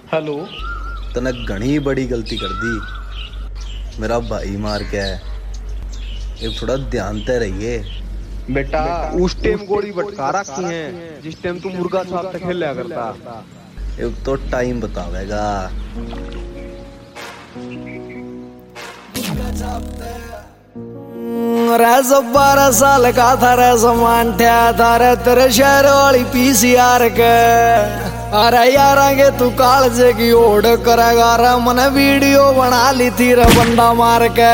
Hello. तने घनी बड़ी गलती कर दी, मेरा भाई मार के है। ये थोड़ा ध्यान ते रहिए बेटा उस टाइम गोली भटका रखी है जिस टाइम तू मुर्गा छाप तक खेला करता। ये तो टाइम बतावेगा। रे 12 साल का था रे समान था रे तेरे शहर वाली पीसीआर के। अरे यार आगे तू कालजे की ओढ़ करेगा रे मैंने वीडियो बना ली थी रे बंदा मार के।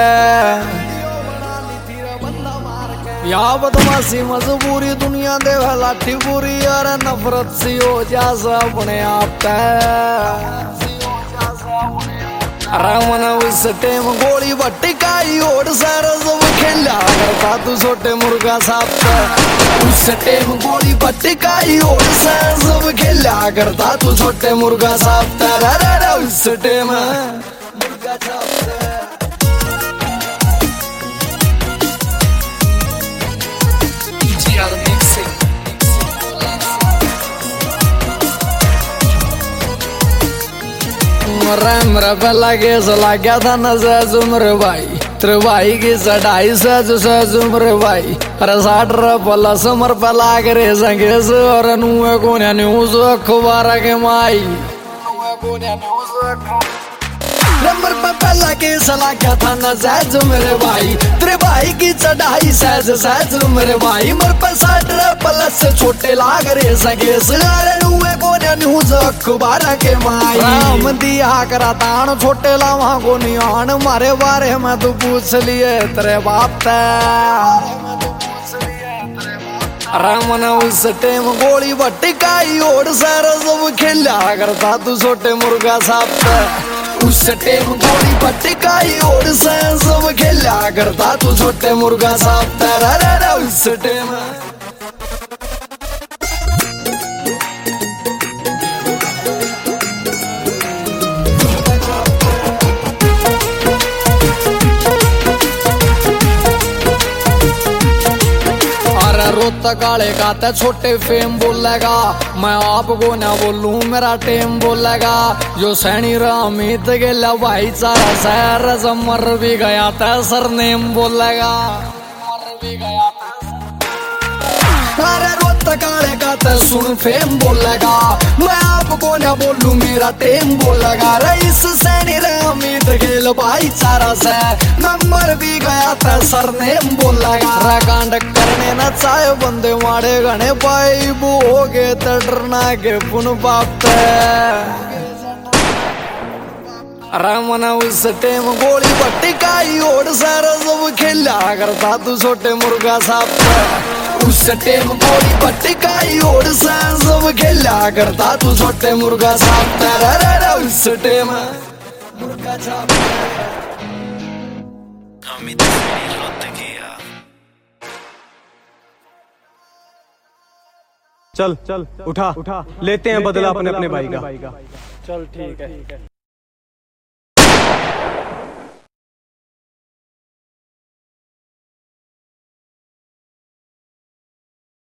या बदमाशी मजबूरी दुनिया दे लाठी पूरी और नफरत सी हो जा अपने आप पे। रामन उस टेम गोली भट्टिकाई ओढ़ सारा सब खेला करता तू छोटे मुर्गा साहब। उस टेम गोली भट्टिकाई ओढ़ सारा सब खेला करता तू छोटे मुर्गा साहब। उस टेम मुर्गा साहब। मेरा पहला केस लग गया था न सहजू मेरे भाई। तेरे भाई की चढ़ाई सहजू सहजू मेरे भाई। अरे 60 प्लस मर पला करे संगेस और नुए को न्यूज अखबार के माई। नंबर पर पहला केस लग गया था न सहजू मेरे भाई। तेरे भाई की चढ़ाई सहज सहजू मेरे भाई। मर पर 60 प्लस से छोटे लाग रहे संगेस न्यूज अखबार के माई। राम दिया करा तान छोटे लावा को नियान मारे बारे में तू पूछ लिए तेरे बाप ते। रामन उस टेम गोली भट्टिकाई ओढ़ सारा सब खेला करता तू छोटे मुर्गा साहब। उस टेम गोली भट्टिकाई ओढ़ सारा सब खेला करता तू छोटे मुर्गा साहब। उस टेम रोता काले गाता छोटे फेम बोलेगा। मैं आपको ना बोलूं मेरा टेम बोलेगा। जो सैनी रामित गेला भाईचारा शहर मर भी गया था सरनेम बोलेगा। अरे रोता काले गाता सुन फेम बोलेगा। मैं आपको ना बोलूं मेरा टेम बोलेगा। इस सैनी रामित गेल भाईचारा शहर नंबर भी गया था सरनेम बोलेगा। कांड करने न चाहे बंदे मारे गणे पाई वो हो गए डरना के पुन पापते। रामन उस टेम गोली भट्टिकाई ओढ़ सारा सब खेला करता तू छोटे मुर्गा साहब। उस टेम गोली भट्टिकाई ओढ़ सारा सब खेला करता तू छोटे मुर्गा साहब। उस टेम मुर्गा साहब। चल चल उठा लेते हैं बदला अपने अपने भाई का। चल ठीक है।